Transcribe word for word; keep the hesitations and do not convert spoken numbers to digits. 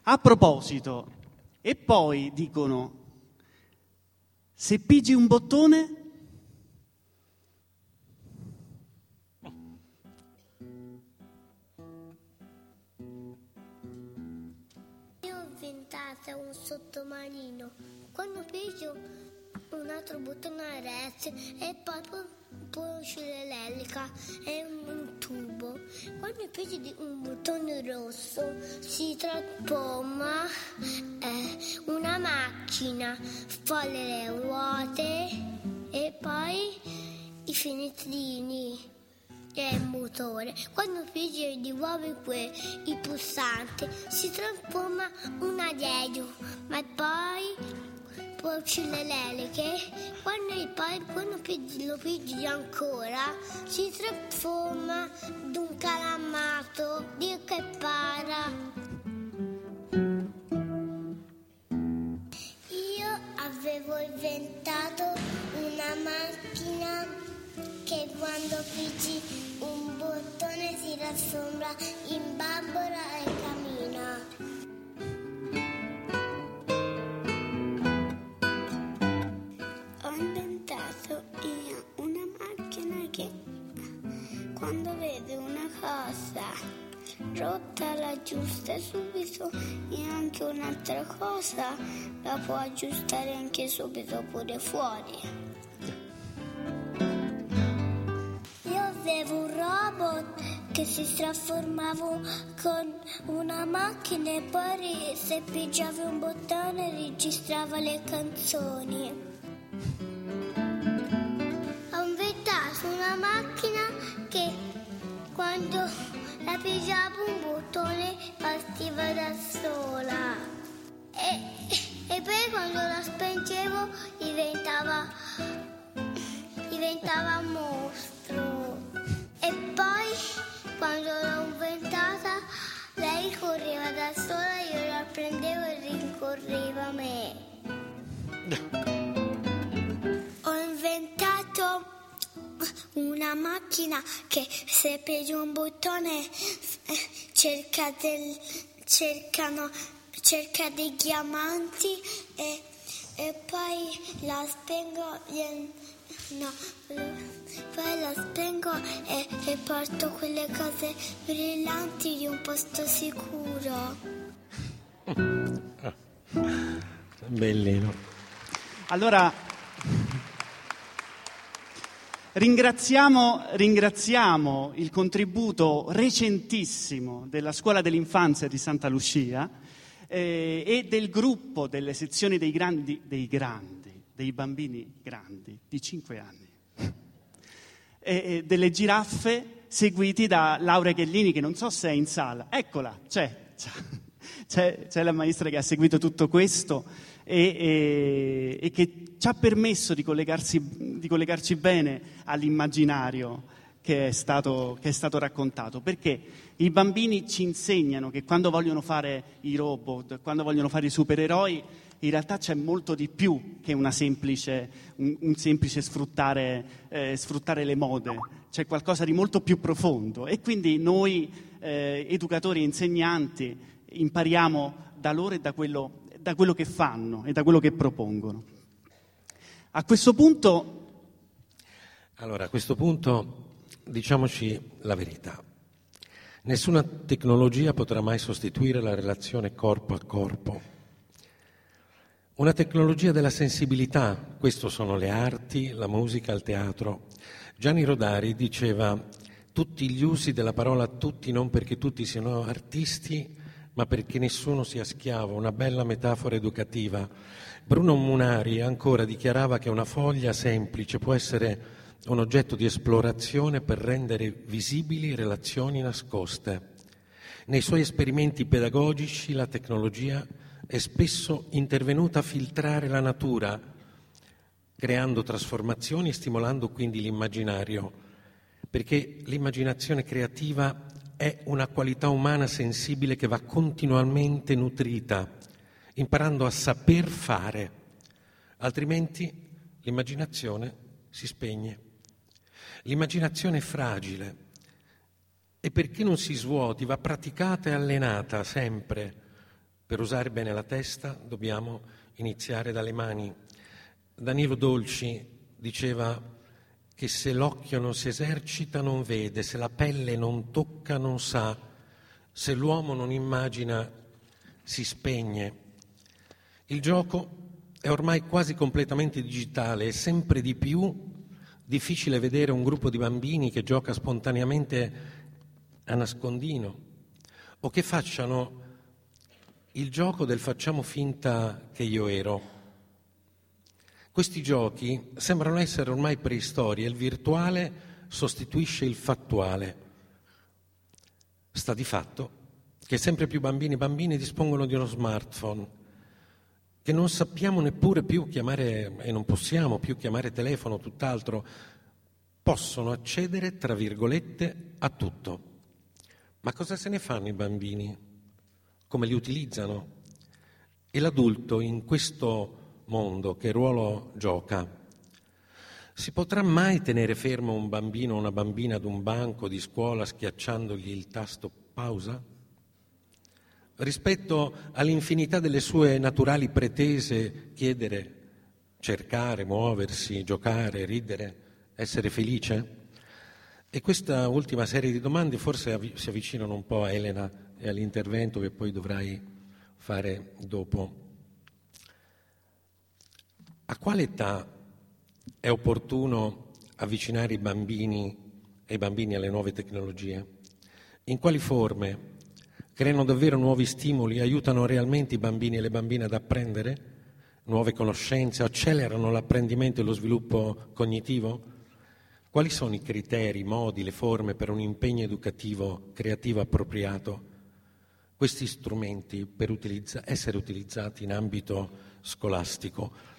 A proposito, e poi dicono, se pigi un bottone... Io ho inventato un sottomarino. Quando pigio un altro bottone a rete e poi puoi uscire l'elica e un tubo. Quando pigli un bottone rosso si trasforma eh, una macchina, poi le ruote e poi i finitrini e il motore. Quando pigli di nuovo que, i pulsanti si trasforma un aereo, ma poi puoi uscire le eliche. Quando, poi, quando pigli, lo pigli ancora si trasforma in un calamato di che para. Io avevo inventato una macchina che quando pigi un bottone si trasforma in bambola e cammina. Ho inventato io una macchina che quando vede una cosa rotta la aggiusta subito e anche un'altra cosa la può aggiustare anche subito pure fuori. Avevo un robot che si trasformava con una macchina e poi se pigiava un bottone registrava le canzoni. Ho inventato una macchina che quando la pigiava un bottone partiva da sola e, e poi quando la spengevo diventava diventava un mostro. E poi, quando l'ho inventata, lei correva da sola, io la prendevo e rincorreva a me. Ho inventato una macchina che se pigi un bottone cerca, del, cercano, cerca dei diamanti e, e poi la spengo... No, poi la spengo e, e porto quelle cose brillanti in un posto sicuro. Bellino. Allora, ringraziamo, ringraziamo il contributo recentissimo della Scuola dell'Infanzia di Santa Lucia eh, e del gruppo delle sezioni dei grandi, dei grandi. dei bambini grandi di cinque anni e, e delle giraffe seguiti da Laura Chiellini, che non so se è in sala. Eccola, c'è, c'è, c'è la maestra che ha seguito tutto questo e, e, e che ci ha permesso di collegarsi, di collegarci bene all'immaginario che è stato, che è stato raccontato, perché i bambini ci insegnano che quando vogliono fare i robot, quando vogliono fare i supereroi, in realtà c'è molto di più che una semplice, un, un semplice sfruttare, eh, sfruttare le mode, c'è qualcosa di molto più profondo e quindi noi eh, educatori e insegnanti impariamo da loro e da quello, da quello che fanno e da quello che propongono. A questo punto... Allora, a questo punto diciamoci la verità. Nessuna tecnologia potrà mai sostituire la relazione corpo a corpo. Una tecnologia della sensibilità, questo sono le arti, la musica, il teatro. Gianni Rodari diceva tutti gli usi della parola tutti non perché tutti siano artisti, ma perché nessuno sia schiavo, una bella metafora educativa. Bruno Munari ancora dichiarava che una foglia semplice può essere un oggetto di esplorazione per rendere visibili relazioni nascoste. Nei suoi esperimenti pedagogici la tecnologia è spesso intervenuta a filtrare la natura, creando trasformazioni e stimolando quindi l'immaginario, perché l'immaginazione creativa è una qualità umana sensibile che va continuamente nutrita, imparando a saper fare, altrimenti l'immaginazione si spegne. L'immaginazione è fragile e perché non si svuoti va praticata e allenata sempre, Per usare bene la testa dobbiamo iniziare dalle mani. Danilo Dolci diceva che se l'occhio non si esercita non vede, se la pelle non tocca non sa, se l'uomo non immagina si spegne. Il gioco è ormai quasi completamente digitale e sempre di più difficile vedere un gruppo di bambini che gioca spontaneamente a nascondino o che facciano il gioco del facciamo finta che io ero. Questi giochi sembrano essere ormai preistoria, il virtuale sostituisce il fattuale. Sta di fatto che sempre più bambini e bambine dispongono di uno smartphone, che non sappiamo neppure più chiamare, e non possiamo più chiamare telefono, tutt'altro, possono accedere, tra virgolette, a tutto. Ma cosa se ne fanno i bambini? Come li utilizzano? E l'adulto in questo mondo che ruolo gioca? Si potrà mai tenere fermo un bambino o una bambina ad un banco di scuola schiacciandogli il tasto pausa? Rispetto all'infinità delle sue naturali pretese, chiedere, cercare, muoversi, giocare, ridere, essere felice? E questa ultima serie di domande forse avvi- si avvicinano un po' a Elena e all'intervento che poi dovrai fare dopo. A quale età è opportuno avvicinare i bambini e i bambini alle nuove tecnologie? In quali forme? Creano davvero nuovi stimoli, aiutano realmente i bambini e le bambine ad apprendere nuove conoscenze, accelerano l'apprendimento e lo sviluppo cognitivo? Quali sono i criteri, i modi, le forme per un impegno educativo creativo appropriato? Questi strumenti per utilizza- essere utilizzati in ambito scolastico